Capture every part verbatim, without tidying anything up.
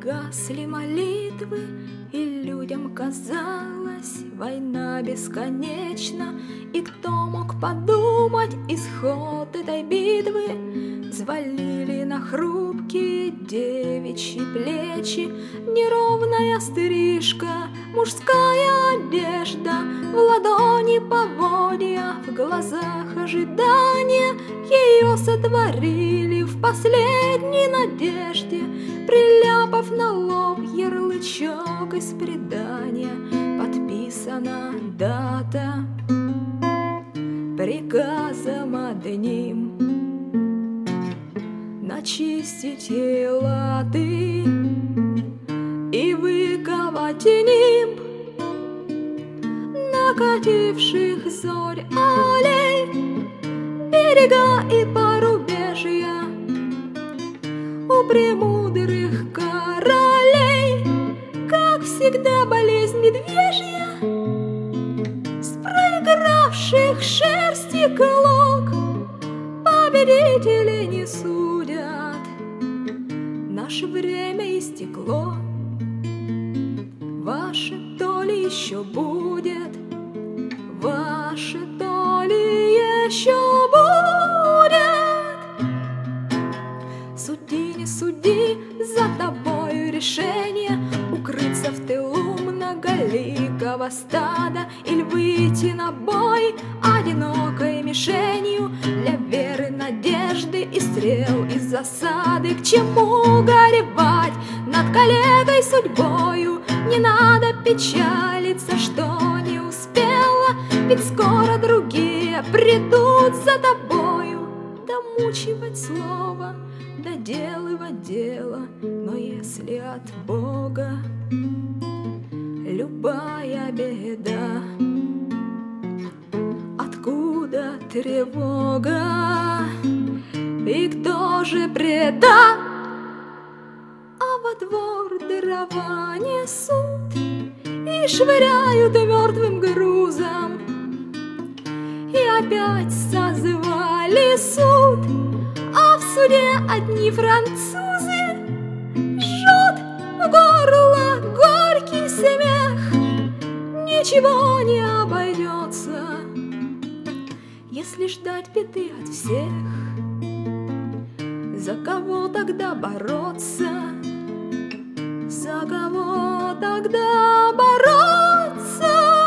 Гасли молитвы, и людям казалось, война бесконечна. И кто мог подумать, исход этой битвы взвалили на хрупкие девичьи плечи. Неровная стрижка, мужская одежда, в ладони поводья, в глазах ожидания. Ее сотворили в последней надежде, приляпав на лоб ярлычок из предания. Подписана дата приказом одним начистить ей лады и выковать нимб накативших зорь аллей, берега и порубежья у премудрых королей. Как всегда болезнь медвежья, с проигравших шерсти клок победители не судят. Наше время истекло, ваше то ли еще будет, ваше то ли еще будет. Суди, не суди, за тобою решение укрыться в тылу многоликого стада или выйти на бой одинокой мишенью для веры, надежды и стрел из засады. К чему горевать над калекой судьбою? Не надо печалиться, что не успела, ведь скоро другие придут за тобою. Домучивать слово, доделывать дело, но если от Бога любая беда, откуда тревога? И кто же предаст? А во двор дрова несут и швыряют мертвым грузом. И опять созвали суд, а в суде одни французы. Жжет в горло горький смех, ничего не обойдется, если ждать беды от всех. За кого тогда бороться? За кого тогда бороться?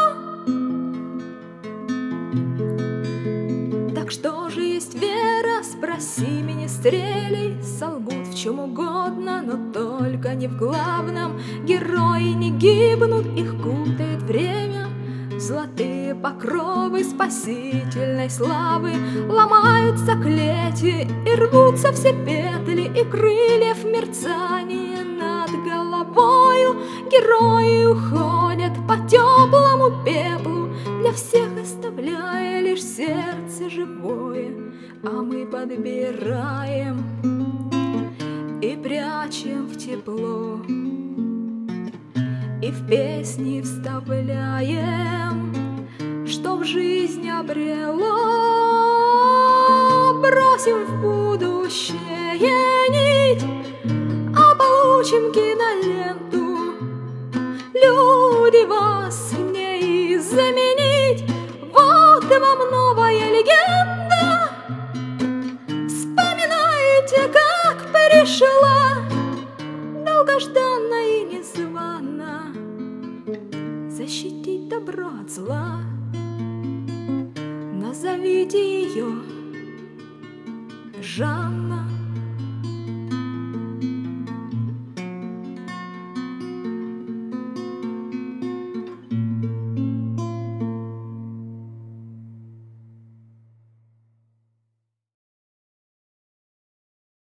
Так что же есть вера, спроси министрелей. Солгут в чем угодно, но только не в главном. Герои не гибнут, их кутает время в золотые покровы спасительной славы. Ломаются клети и рвутся все петли, и крыльев мерцание над головою. Герои уходят по теплому пеплу, для всех оставляя лишь сердце живое. А мы подбираем и прячем в тепло, и в песни вставляем, что в жизнь обрело. Бросим в будущее нить, а получим киноленту. Люди, вас не заменить, вот вам новая легенда. Вспоминайте, как пришла долгожданно и незвано защитить добро от зла. Назовите ее Жанна.